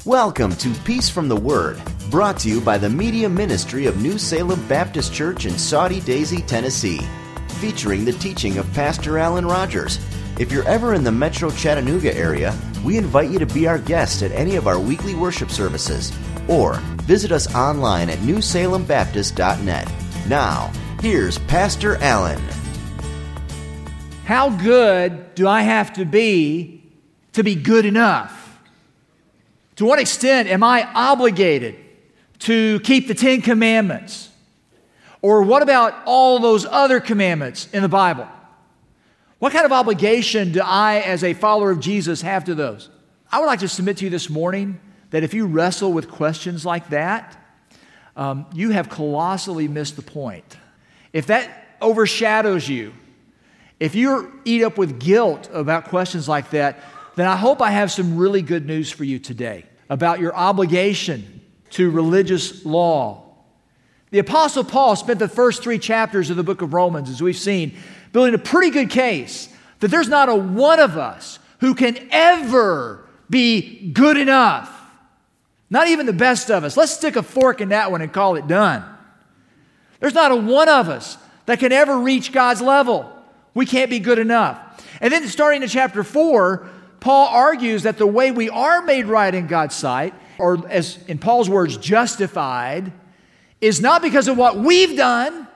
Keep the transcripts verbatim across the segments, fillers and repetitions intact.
Welcome to Peace from the Word, brought to you by the Media Ministry of New Salem Baptist Church in Saudi Daisy, Tennessee, featuring the teaching of Pastor Alan Rogers. If you're ever in the Metro Chattanooga area, we invite you to be our guest at any of our weekly worship services, or visit us online at new salem baptist dot net. Now, here's Pastor Alan. How good do I have to be to be good enough? To what extent am I obligated to keep the Ten Commandments? Or what about all those other commandments in the Bible? What kind of obligation do I, as a follower of Jesus, have to those? I would like to submit to you this morning that if you wrestle with questions like that, um, you have colossally missed the point. If that overshadows you, if you eat up with guilt about questions like that, then I hope I have some really good news for you today about your obligation to religious law. The Apostle Paul spent the first three chapters of the book of Romans, as we've seen, building a pretty good case that there's not a one of us who can ever be good enough. Not even the best of us. Let's stick a fork in that one and call it done. There's not a one of us that can ever reach God's level. We can't be good enough. And then starting in chapter four, Paul argues that the way we are made right in God's sight, or as in Paul's words, justified, is not because of what we've done,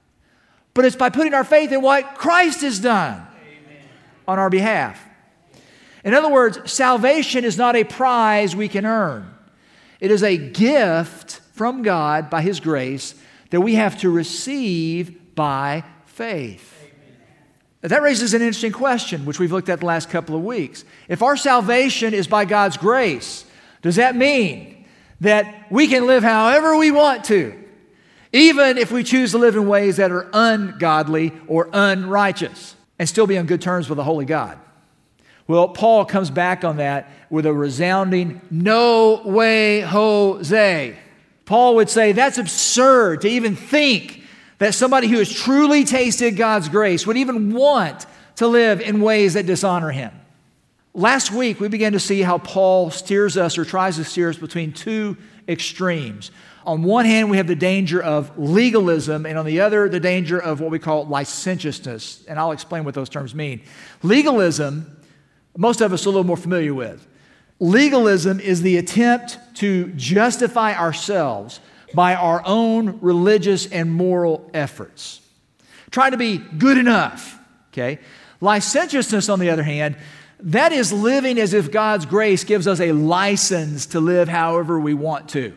but it's by putting our faith in what Christ has done Amen. On our behalf. In other words, salvation is not a prize we can earn. It is a gift from God by His grace that we have to receive by faith. That raises an interesting question, which we've looked at the last couple of weeks. If our salvation is by God's grace, does that mean that we can live however we want to, even if we choose to live in ways that are ungodly or unrighteous, and still be on good terms with a holy God? Well, Paul comes back on that with a resounding, no way, Jose. Paul would say that's absurd to even think that somebody who has truly tasted God's grace would even want to live in ways that dishonor Him. Last week, we began to see how Paul steers us or tries to steer us between two extremes. On one hand, we have the danger of legalism, and on the other, the danger of what we call licentiousness. And I'll explain what those terms mean. Legalism, most of us are a little more familiar with. Legalism is the attempt to justify ourselves by our own religious and moral efforts. Trying to be good enough, okay? Licentiousness, on the other hand, that is living as if God's grace gives us a license to live however we want to.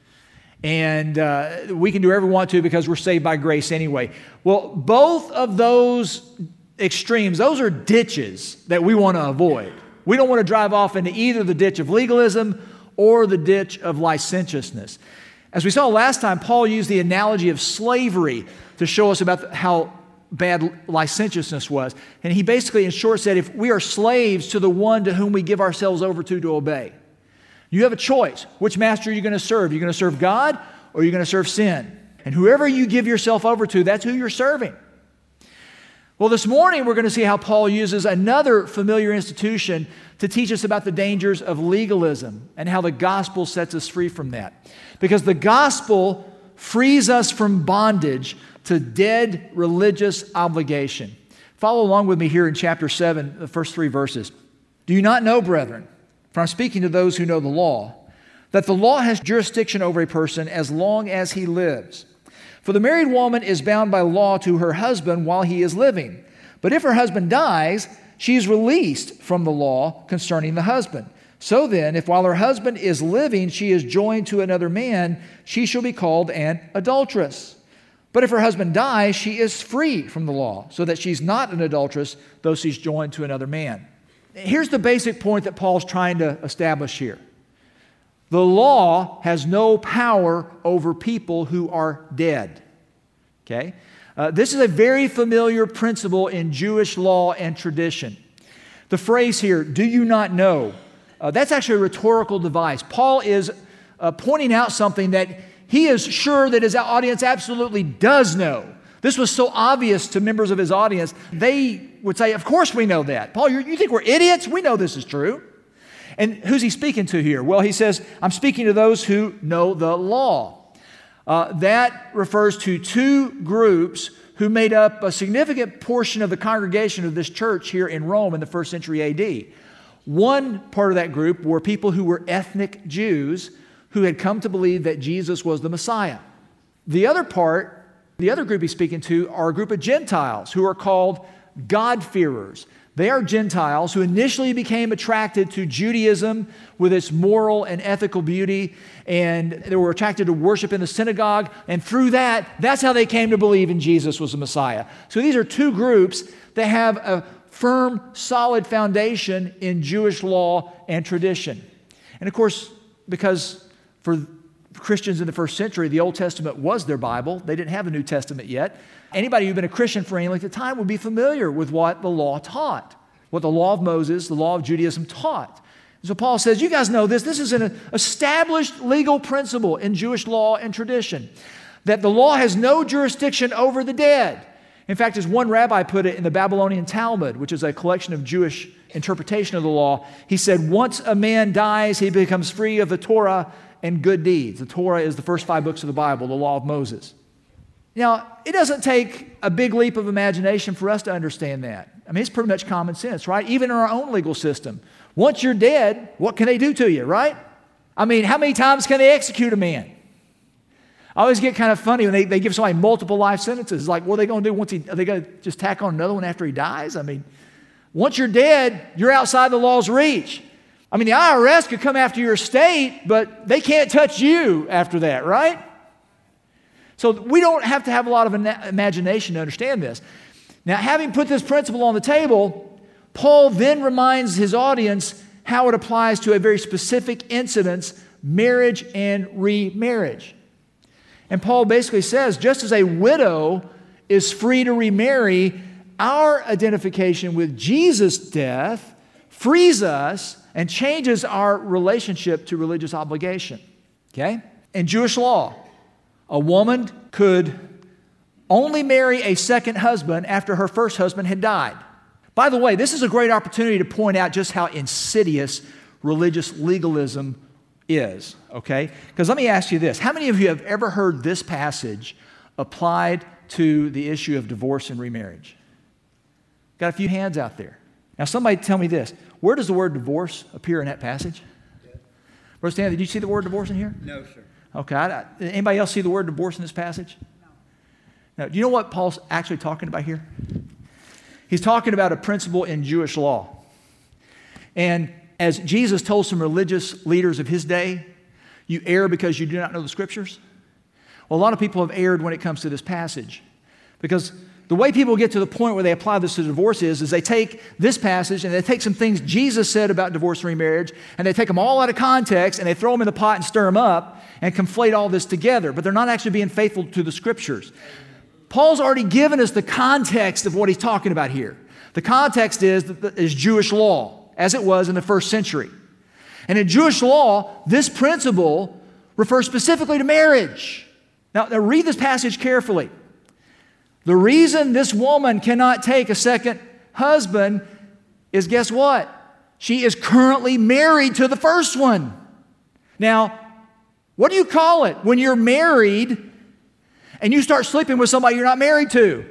And uh, we can do whatever we want to because we're saved by grace anyway. Well, both of those extremes, those are ditches that we want to avoid. We don't want to drive off into either the ditch of legalism or the ditch of licentiousness. As we saw last time, Paul used the analogy of slavery to show us about how bad licentiousness was. And he basically, in short, said, if we are slaves to the one to whom we give ourselves over to to obey, you have a choice. Which master are you going to serve? Are you going to serve God or are you going to serve sin? And whoever you give yourself over to, that's who you're serving. Well, this morning we're going to see how Paul uses another familiar institution to teach us about the dangers of legalism and how the gospel sets us free from that. Because the gospel frees us from bondage to dead religious obligation. Follow along with me here in chapter seven, the first three verses. Do you not know, brethren, for I'm speaking to those who know the law, that the law has jurisdiction over a person as long as he lives? For the married woman is bound by law to her husband while he is living. But if her husband dies, she is released from the law concerning the husband. So then, if while her husband is living, she is joined to another man, she shall be called an adulteress. But if her husband dies, she is free from the law, so that she's not an adulteress, though she's joined to another man. Here's the basic point that Paul's trying to establish here. The law has no power over people who are dead. Okay? Uh, this is a very familiar principle in Jewish law and tradition. The phrase here, do you not know? Uh, that's actually a rhetorical device. Paul is uh, pointing out something that he is sure that his audience absolutely does know. This was so obvious to members of his audience, they would say, of course we know that. Paul, you think we're idiots? We know this is true. And who's he speaking to here? Well, he says, I'm speaking to those who know the law. Uh, that refers to two groups who made up a significant portion of the congregation of this church here in Rome in the first century A D. One part of that group were people who were ethnic Jews who had come to believe that Jesus was the Messiah. The other part, the other group he's speaking to, are a group of Gentiles who are called God-fearers. They are Gentiles who initially became attracted to Judaism with its moral and ethical beauty, and they were attracted to worship in the synagogue, and through that, that's how they came to believe in Jesus was the Messiah. So these are two groups that have a firm, solid foundation in Jewish law and tradition. And of course, because for Christians in the first century, the Old Testament was their Bible. They didn't have the New Testament yet. Anybody who'd been a Christian for any length of time would be familiar with what the law taught, what the law of Moses, the law of Judaism taught. And so Paul says, you guys know this. This is an established legal principle in Jewish law and tradition, that the law has no jurisdiction over the dead. In fact, as one rabbi put it in the Babylonian Talmud, which is a collection of Jewish interpretation of the law, he said, once a man dies, he becomes free of the Torah and good deeds. The Torah is the first five books of the Bible, the law of Moses. Now, it doesn't take a big leap of imagination for us to understand that. I mean, it's pretty much common sense, right? Even in our own legal system. Once you're dead, what can they do to you, right? I mean, how many times can they execute a man? I always get kind of funny when they, they give somebody multiple life sentences. Like, what are they going to do once he, are they going to just tack on another one after he dies? I mean, once you're dead, you're outside the law's reach. I mean, the I R S could come after your estate, but they can't touch you after that, right? So we don't have to have a lot of imagination to understand this. Now, having put this principle on the table, Paul then reminds his audience how it applies to a very specific incident, marriage and remarriage. And Paul basically says, just as a widow is free to remarry, our identification with Jesus' death frees us and changes our relationship to religious obligation. Okay? In Jewish law, a woman could only marry a second husband after her first husband had died. By the way, this is a great opportunity to point out just how insidious religious legalism is, okay? Because let me ask you this. How many of you have ever heard this passage applied to the issue of divorce and remarriage? Got a few hands out there. Now, somebody tell me this. Where does the word divorce appear in that passage? Yes. Brother Stan, did you see the word divorce in here? No, sir. Okay. I, anybody else see the word divorce in this passage? No. Now, do you know what Paul's actually talking about here? He's talking about a principle in Jewish law. And as Jesus told some religious leaders of his day, you err because you do not know the Scriptures. Well, a lot of people have erred when it comes to this passage. Because the way people get to the point where they apply this to divorce is, is they take this passage and they take some things Jesus said about divorce and remarriage, and they take them all out of context and they throw them in the pot and stir them up and conflate all this together. But they're not actually being faithful to the Scriptures. Paul's already given us the context of what he's talking about here. The context is, is Jewish law, as it was in the first century. And in Jewish law, this principle refers specifically to marriage. Now, now read this passage carefully. The reason this woman cannot take a second husband is, guess what? She is currently married to the first one. Now, what do you call it when you're married and you start sleeping with somebody you're not married to?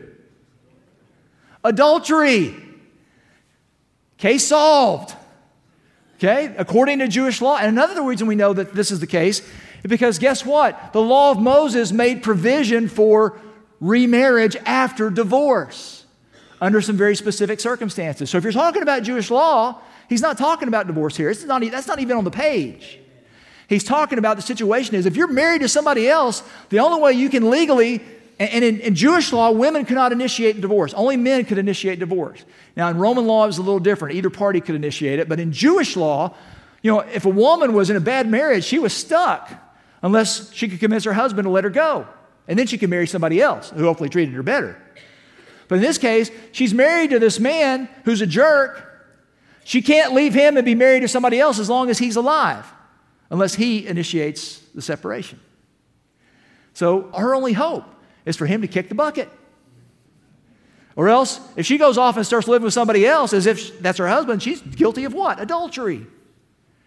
Adultery. Case solved. Okay? According to Jewish law. And another reason we know that this is the case is because guess what? The law of Moses made provision for remarriage after divorce under some very specific circumstances. So if you're talking about Jewish law, he's not talking about divorce here. It's not, that's not even on the page. He's talking about the situation is if you're married to somebody else, the only way you can legally, and in, in Jewish law, women cannot initiate divorce. Only men could initiate divorce. Now, in Roman law, it was a little different. Either party could initiate it. But in Jewish law, you know, if a woman was in a bad marriage, she was stuck unless she could convince her husband to let her go. And then she could marry somebody else who hopefully treated her better. But in this case, she's married to this man who's a jerk. She can't leave him and be married to somebody else as long as he's alive, unless he initiates the separation. So her only hope is for him to kick the bucket. Or else, if she goes off and starts living with somebody else as if that's her husband, she's guilty of what? Adultery.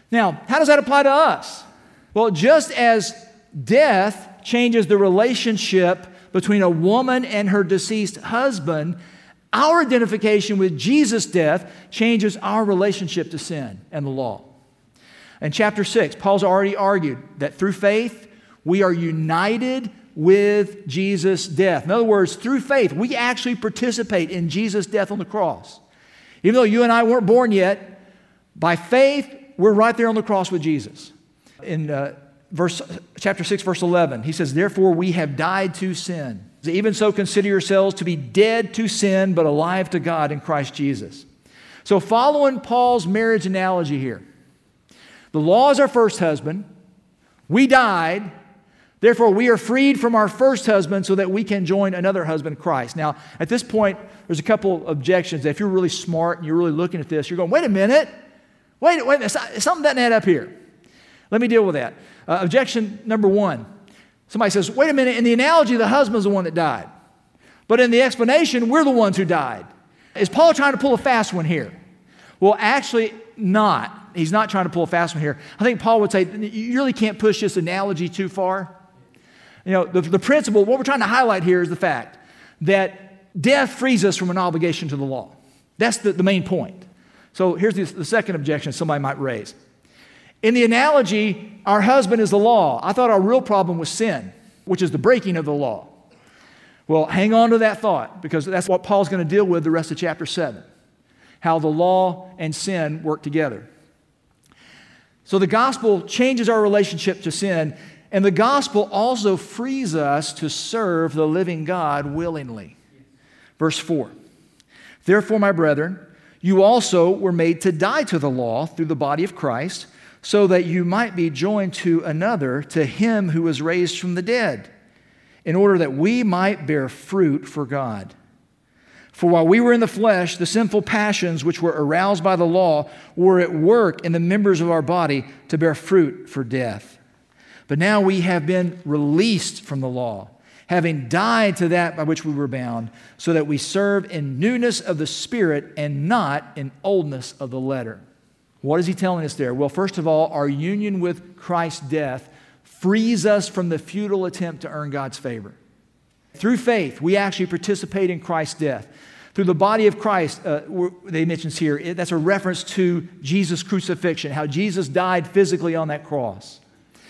Now, how does that apply to us? Well, just as death changes the relationship between a woman and her deceased husband, our identification with Jesus' death changes our relationship to sin and the law. In chapter six, Paul's already argued that through faith, we are united with Jesus' death. In other words, through faith, we actually participate in Jesus' death on the cross. Even though you and I weren't born yet, by faith, we're right there on the cross with Jesus. In uh, verse, chapter six, verse eleven, he says, therefore we have died to sin. Even so, consider yourselves to be dead to sin, but alive to God in Christ Jesus. So following Paul's marriage analogy here, the law is our first husband. We died. Therefore, we are freed from our first husband so that we can join another husband, Christ. Now, at this point, there's a couple objections. If you're really smart and you're really looking at this, you're going, wait a minute. Wait, wait a minute. Something doesn't add up here. Let me deal with that. Uh, objection number one. Somebody says, wait a minute. In the analogy, the husband's the one that died. But in the explanation, we're the ones who died. Is Paul trying to pull a fast one here? Well, actually, not. He's not trying to pull a fast one here. I think Paul would say, you really can't push this analogy too far. You know, the, the principle, what we're trying to highlight here is the fact that death frees us from an obligation to the law. That's the, the main point. So here's the, the second objection somebody might raise. In the analogy, our husband is the law. I thought our real problem was sin, which is the breaking of the law. Well, hang on to that thought, because that's what Paul's going to deal with the rest of chapter seven, how the law and sin work together. So the gospel changes our relationship to sin, and the gospel also frees us to serve the living God willingly. Verse four, therefore, my brethren, you also were made to die to the law through the body of Christ, so that you might be joined to another, to him who was raised from the dead, in order that we might bear fruit for God. For while we were in the flesh, the sinful passions which were aroused by the law were at work in the members of our body to bear fruit for death. But now we have been released from the law, having died to that by which we were bound, so that we serve in newness of the Spirit and not in oldness of the letter. What is he telling us there? Well, first of all, our union with Christ's death frees us from the futile attempt to earn God's favor. Through faith, we actually participate in Christ's death. Through the body of Christ, uh, they mentions here, that's a reference to Jesus' crucifixion, how Jesus died physically on that cross.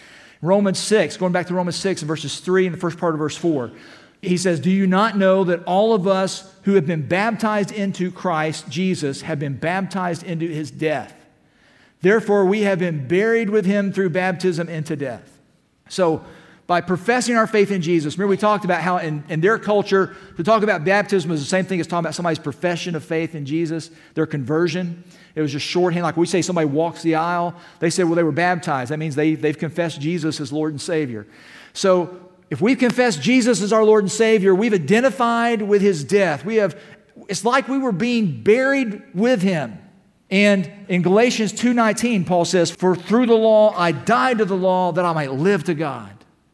Romans six, going back to Romans six and verses three and the first part of verse four, he says, do you not know that all of us who have been baptized into Christ Jesus have been baptized into his death? Therefore, we have been buried with him through baptism into death. So, by professing our faith in Jesus, remember we talked about how in, in their culture, to talk about baptism was the same thing as talking about somebody's profession of faith in Jesus, their conversion. It was just shorthand. Like we say somebody walks the aisle, they say, well, they were baptized. That means they, they've confessed Jesus as Lord and Savior. So, if we've confessed Jesus as our Lord and Savior, we've identified with his death. We have, it's like we were being buried with him. And in Galatians two nineteen, Paul says, for through the law I died to the law that I might live to God.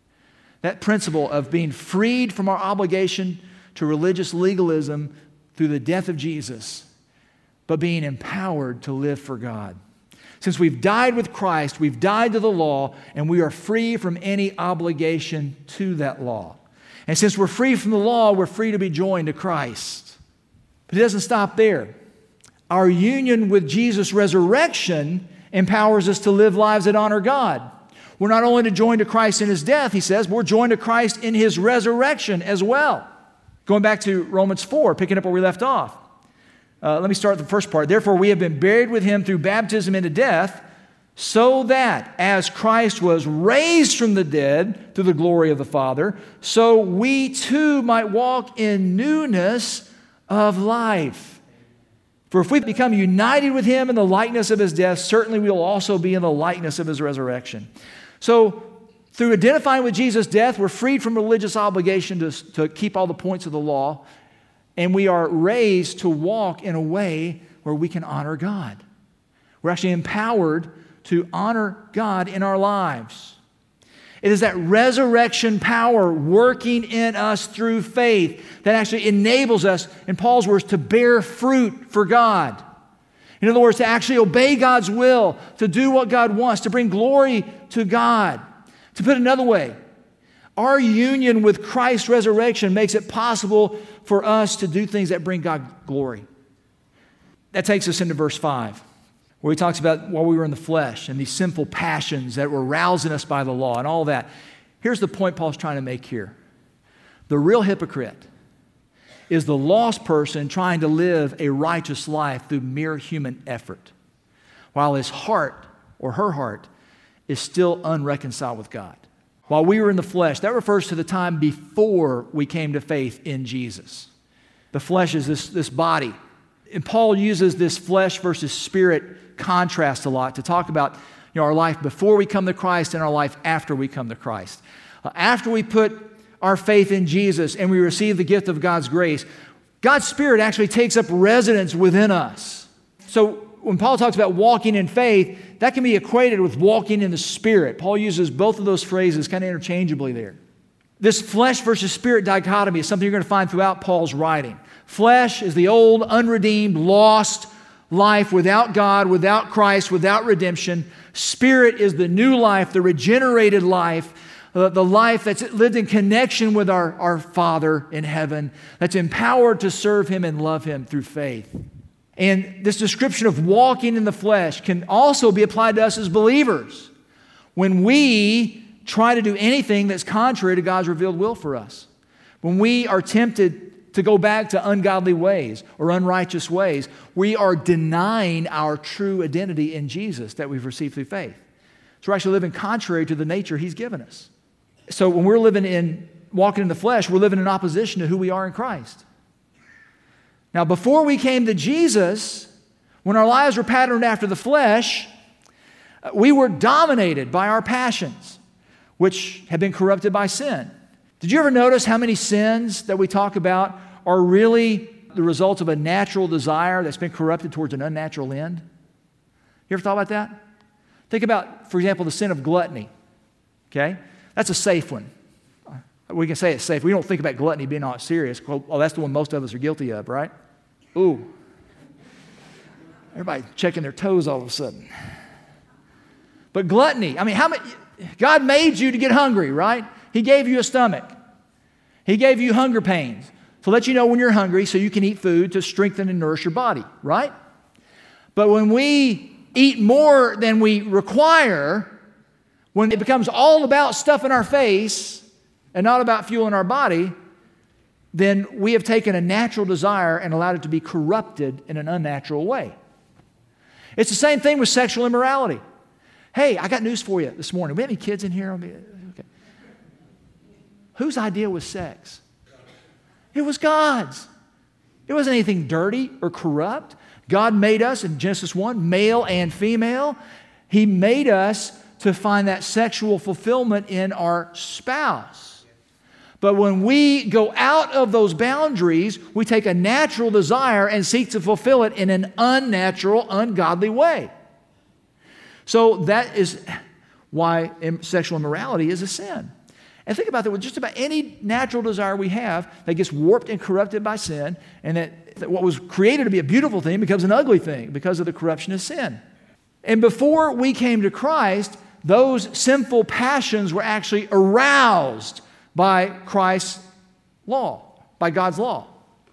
That principle of being freed from our obligation to religious legalism through the death of Jesus, but being empowered to live for God. Since we've died with Christ, we've died to the law, and we are free from any obligation to that law. And since we're free from the law, we're free to be joined to Christ. But it doesn't stop there. Our union with Jesus' resurrection empowers us to live lives that honor God. We're not only to join to Christ in his death, he says, we're joined to Christ in his resurrection as well. Going back to Romans four, picking up where we left off. Uh, let me start with the first part. Therefore, we have been buried with him through baptism into death, so that as Christ was raised from the dead through the glory of the Father, so we too might walk in newness of life. For if we become united with him in the likeness of his death, certainly we will also be in the likeness of his resurrection. So, through identifying with Jesus' death, we're freed from religious obligation to, to keep all the points of the law, and we are raised to walk in a way where we can honor God. We're actually empowered to honor God in our lives. It is that resurrection power working in us through faith that actually enables us, in Paul's words, to bear fruit for God. In other words, to actually obey God's will, to do what God wants, to bring glory to God. To put it another way, our union with Christ's resurrection makes it possible for us to do things that bring God glory. That takes us into verse five, where he talks about while we were in the flesh and these sinful passions that were rousing us by the law and all that. Here's the point Paul's trying to make here. The real hypocrite is the lost person trying to live a righteous life through mere human effort, while his heart or her heart is still unreconciled with God. While we were in the flesh, that refers to the time before we came to faith in Jesus. The flesh is this, this body. And Paul uses this flesh versus spirit contrast a lot to talk about, you know, our life before we come to Christ and our life after we come to Christ. Uh, after we put our faith in Jesus and we receive the gift of God's grace, God's Spirit actually takes up residence within us. So when Paul talks about walking in faith, that can be equated with walking in the Spirit. Paul uses both of those phrases kind of interchangeably there. This flesh versus spirit dichotomy is something you're going to find throughout Paul's writing. Flesh is the old, unredeemed, lost life without God, without Christ, without redemption. Spirit is the new life, the regenerated life, uh, the life that's lived in connection with our, our Father in heaven, that's empowered to serve Him and love Him through faith. And this description of walking in the flesh can also be applied to us as believers when we try to do anything that's contrary to God's revealed will for us. When we are tempted to go back to ungodly ways or unrighteous ways, we are denying our true identity in Jesus that we've received through faith. So we're actually living contrary to the nature He's given us. So when we're living in, walking in the flesh, we're living in opposition to who we are in Christ. Now, before we came to Jesus, when our lives were patterned after the flesh, we were dominated by our passions, which have been corrupted by sin. Did you ever notice how many sins that we talk about are really the result of a natural desire that's been corrupted towards an unnatural end? You ever thought about that? Think about, for example, the sin of gluttony. Okay? That's a safe one. We can say it's safe. We don't think about gluttony being all serious. Well, that's the one most of us are guilty of, right? Ooh. Everybody checking their toes all of a sudden. But gluttony, I mean, how many, God made you to get hungry, right? He gave you a stomach. He gave you hunger pains to let you know when you're hungry so you can eat food to strengthen and nourish your body, right? But when we eat more than we require, when it becomes all about stuff in our face and not about fueling our body, then we have taken a natural desire and allowed it to be corrupted in an unnatural way. It's the same thing with sexual immorality. Hey, I got news for you this morning. We have any kids in here? Okay. Whose idea was sex? It was God's. It wasn't anything dirty or corrupt. God made us in Genesis one, male and female. He made us to find that sexual fulfillment in our spouse. But when we go out of those boundaries, we take a natural desire and seek to fulfill it in an unnatural, ungodly way. So that is why sexual immorality is a sin. And think about that with just about any natural desire we have that gets warped and corrupted by sin, and that, that what was created to be a beautiful thing becomes an ugly thing because of the corruption of sin. And before we came to Christ, those sinful passions were actually aroused by Christ's law, by God's law.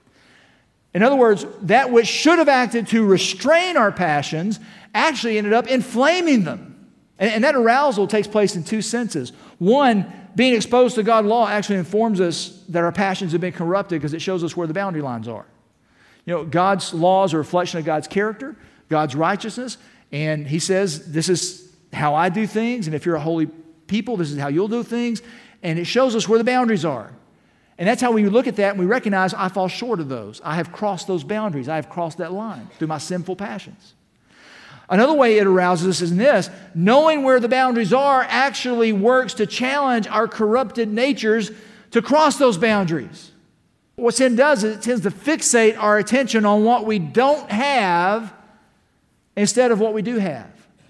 In other words, that which should have acted to restrain our passions actually ended up inflaming them. And, and that arousal takes place in two senses. One, being exposed to God's law actually informs us that our passions have been corrupted because it shows us where the boundary lines are. You know, God's laws are a reflection of God's character, God's righteousness, and He says, this is how I do things, and if you're a holy people, this is how you'll do things. And it shows us where the boundaries are. And that's how we look at that and we recognize I fall short of those. I have crossed those boundaries. I have crossed that line through my sinful passions. Another way it arouses us is in this: knowing where the boundaries are actually works to challenge our corrupted natures to cross those boundaries. What sin does is it tends to fixate our attention on what we don't have instead of what we do have.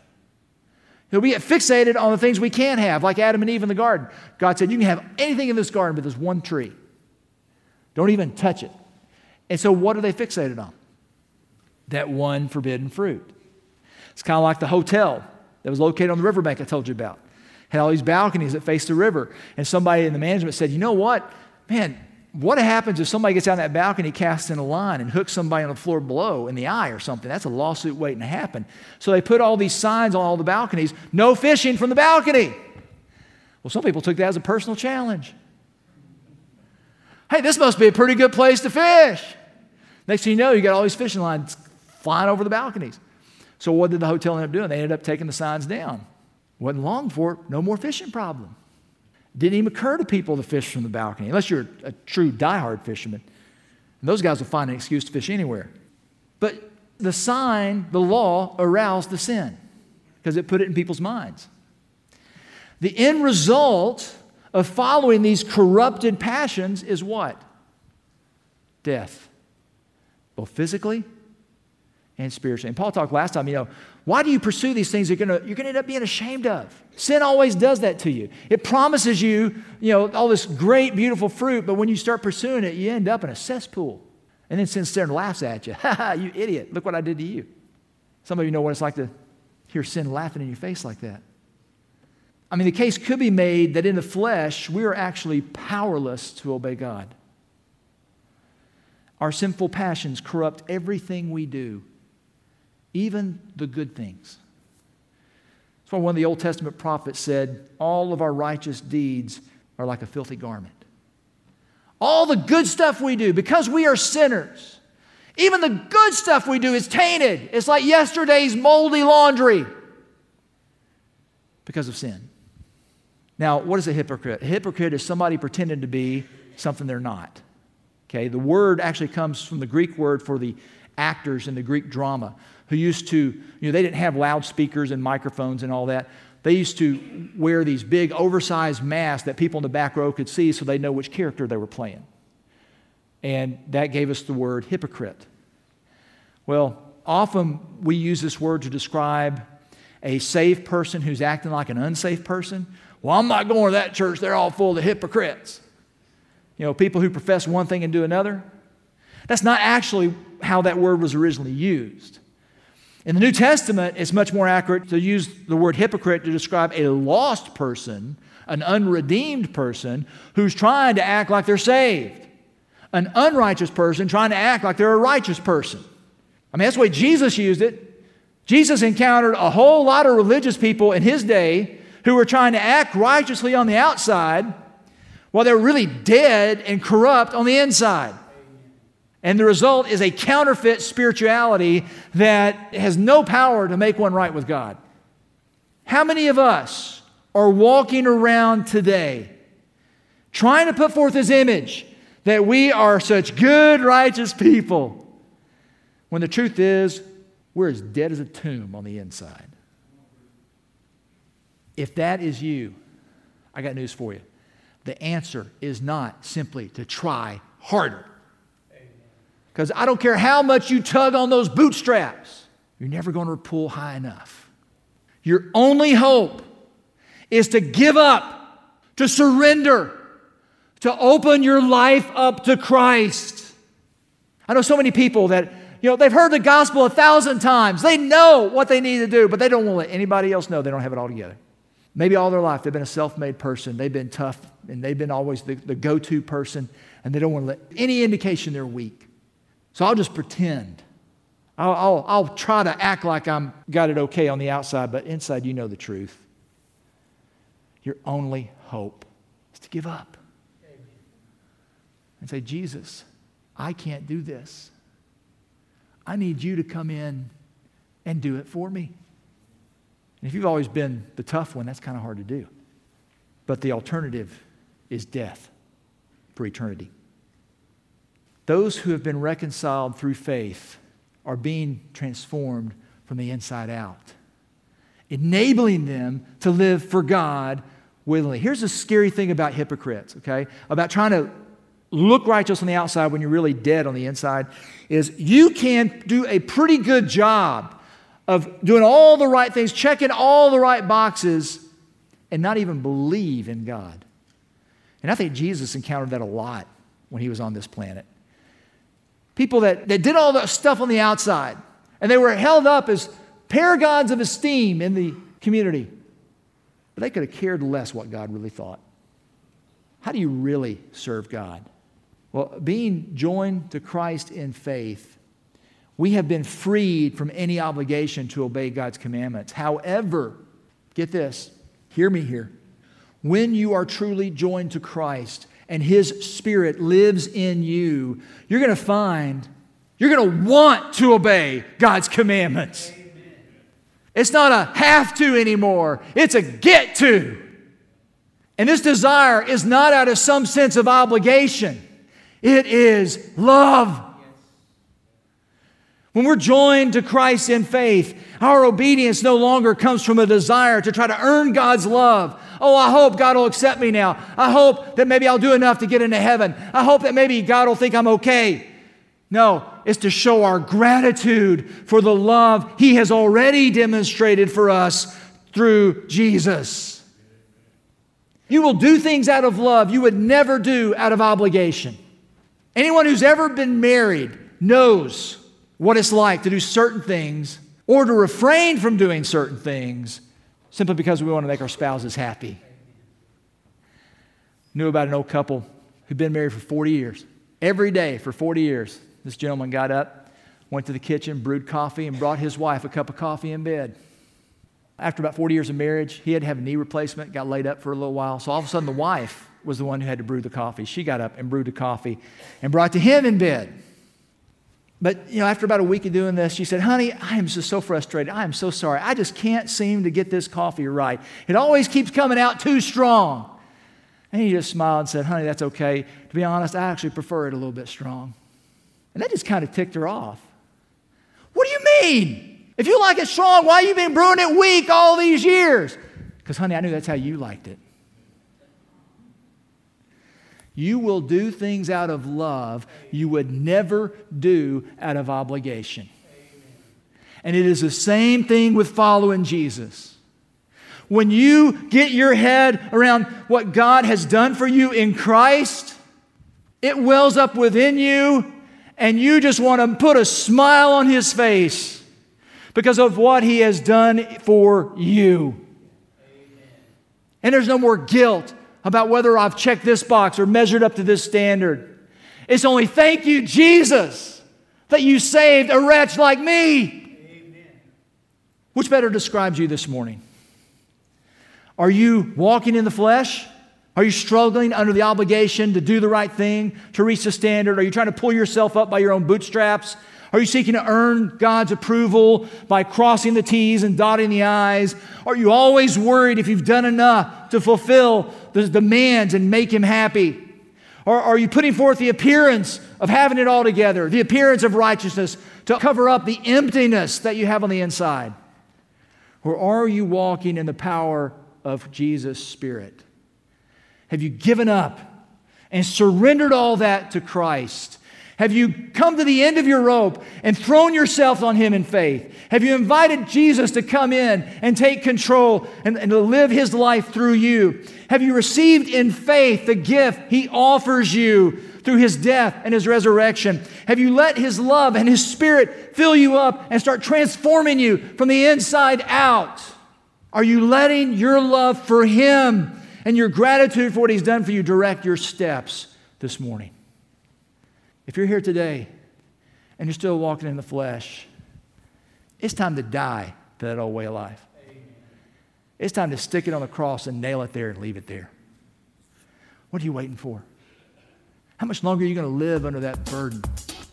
We get fixated on the things we can't have, like Adam and Eve in the garden. God said, you can have anything in this garden but this one tree. Don't even touch it. And so what are they fixated on? that one forbidden fruit. It's kind of like the hotel that was located on the riverbank I told you about. Had all these balconies that faced the river. And somebody in the management said, you know what? Man, what happens if somebody gets out on that balcony, casts in a line, and hooks somebody on the floor below in the eye or something? That's a lawsuit waiting to happen. So they put all these signs on all the balconies, no fishing from the balcony. Well, some people took that as a personal challenge. Hey, this must be a pretty good place to fish. Next thing you know, you got all these fishing lines flying over the balconies. So what did the hotel end up doing? They ended up taking the signs down. Wasn't long for it, no more fishing problem. Didn't even occur to people to fish from the balcony, unless you're a true diehard fisherman. And those guys will find an excuse to fish anywhere. But the sign, the law, aroused the sin because it put it in people's minds. The end result of following these corrupted passions is what? Death, both physically and spiritually. And Paul talked last time, you know, why do you pursue these things you're going to you're going to end up being ashamed of? Sin always does that to you. It promises you, you know, all this great, beautiful fruit, but when you start pursuing it, you end up in a cesspool. And then sin stares and laughs at you. Ha ha, you idiot. Look what I did to you. Some of you know what it's like to hear sin laughing in your face like that. I mean, the case could be made that in the flesh, we are actually powerless to obey God. Our sinful passions corrupt everything we do, even the good things. That's why one of the Old Testament prophets said, all of our righteous deeds are like a filthy garment. All the good stuff we do, because we are sinners, even the good stuff we do is tainted. It's like yesterday's moldy laundry because of sin. Now, what is a hypocrite? A hypocrite is somebody pretending to be something they're not. Okay, the word actually comes from the Greek word for the actors in the Greek drama who used to, you know, they didn't have loudspeakers and microphones and all that. They used to wear these big oversized masks that people in the back row could see so they know which character they were playing. And that gave us the word hypocrite. Well, often we use this word to describe a saved person who's acting like an unsafe person. Well, I'm not going to that church. They're all full of hypocrites. You know, people who profess one thing and do another. That's not actually how that word was originally used. In the New Testament, it's much more accurate to use the word hypocrite to describe a lost person, an unredeemed person who's trying to act like they're saved. An unrighteous person trying to act like they're a righteous person. I mean, that's the way Jesus used it. Jesus encountered a whole lot of religious people in his day who were trying to act righteously on the outside while they're really dead and corrupt on the inside. And the result is a counterfeit spirituality that has no power to make one right with God. How many of us are walking around today trying to put forth His image that we are such good, righteous people, when the truth is we're as dead as a tomb on the inside? If that is you, I got news for you. The answer is not simply to try harder. Because I don't care how much you tug on those bootstraps, you're never going to pull high enough. Your only hope is to give up, to surrender, to open your life up to Christ. I know so many people that, you know, they've heard the gospel a thousand times. They know what they need to do, but they don't want to let anybody else know they don't have it all together. Maybe all their life they've been a self-made person. They've been tough, and they've been always the, the go-to person, and they don't want to let any indication they're weak. So I'll just pretend. I'll, I'll, I'll try to act like I'm got it okay on the outside, but inside you know the truth. Your only hope is to give up. Amen. And say, Jesus, I can't do this. I need you to come in and do it for me. And if you've always been the tough one, that's kind of hard to do. But the alternative is death for eternity. Those who have been reconciled through faith are being transformed from the inside out, enabling them to live for God willingly. Here's the scary thing about hypocrites, okay? About trying to look righteous on the outside when you're really dead on the inside, is you can do a pretty good job of doing all the right things, checking all the right boxes, and not even believe in God. And I think Jesus encountered that a lot when he was on this planet. People that, that did all the stuff on the outside, And they were held up as paragons of esteem in the community. But they could have cared less what God really thought. How do you really serve God? Well, being joined to Christ in faith, we have been freed from any obligation to obey God's commandments. However, get this, hear me here. When you are truly joined to Christ and His Spirit lives in you, you're going to find, you're going to want to obey God's commandments. Amen. It's not a have to anymore. It's a get to. And this desire is not out of some sense of obligation. It is love. When we're joined to Christ in faith, our obedience no longer comes from a desire to try to earn God's love. Oh, I hope God will accept me now. I hope that maybe I'll do enough to get into heaven. I hope that maybe God will think I'm okay. No, it's to show our gratitude for the love He has already demonstrated for us through Jesus. You will do things out of love you would never do out of obligation. Anyone who's ever been married knows what it's like to do certain things or to refrain from doing certain things simply because we want to make our spouses happy. Knew about an old couple who'd been married for forty years. Every day for forty years, this gentleman got up, went to the kitchen, brewed coffee, and brought his wife a cup of coffee in bed. After about forty years of marriage, he had to have a knee replacement, got laid up for a little while. So all of a sudden, the wife was the one who had to brew the coffee. She got up and brewed the coffee and brought it to him in bed. But, you know, after about a week of doing this, she said, honey, I am just so frustrated. I am so sorry. I just can't seem to get this coffee right. It always keeps coming out too strong. And he just smiled and said, honey, that's okay. To be honest, I actually prefer it a little bit strong. And that just kind of ticked her off. What do you mean? If you like it strong, why have you been brewing it weak all these years? Because, honey, I knew that's how you liked it. You will do things out of love you would never do out of obligation. And it is the same thing with following Jesus. When you get your head around what God has done for you in Christ, it wells up within you, and you just want to put a smile on His face because of what He has done for you. And there's no more guilt about whether I've checked this box or measured up to this standard. It's only thank you, Jesus, that you saved a wretch like me. Amen. Which better describes you this morning? Are you walking in the flesh? Are you struggling under the obligation to do the right thing, to reach the standard? Are you trying to pull yourself up by your own bootstraps? Are you seeking to earn God's approval by crossing the T's and dotting the I's? Are you always worried if you've done enough to fulfill the demands and make Him happy? Or are you putting forth the appearance of having it all together, the appearance of righteousness to cover up the emptiness that you have on the inside? Or are you walking in the power of Jesus' Spirit? Have you given up and surrendered all that to Christ? Have you come to the end of your rope and thrown yourself on Him in faith? Have you invited Jesus to come in and take control and, and to live His life through you? Have you received in faith the gift He offers you through His death and His resurrection? Have you let His love and His Spirit fill you up and start transforming you from the inside out? Are you letting your love for Him and your gratitude for what He's done for you direct your steps this morning? If you're here today and you're still walking in the flesh, it's time to die to that old way of life. Amen. It's time to stick it on the cross and nail it there and leave it there. What are you waiting for? How much longer are you going to live under that burden?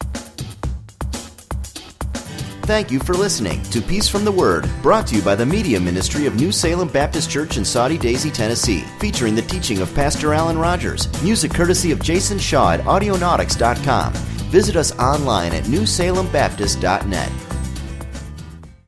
Thank you for listening to Peace from the Word, brought to you by the Media Ministry of New Salem Baptist Church in Soddy Daisy, Tennessee, featuring the teaching of Pastor Alan Rogers. Music courtesy of Jason Shaw at audionautics dot com. Visit us online at new salem baptist dot net.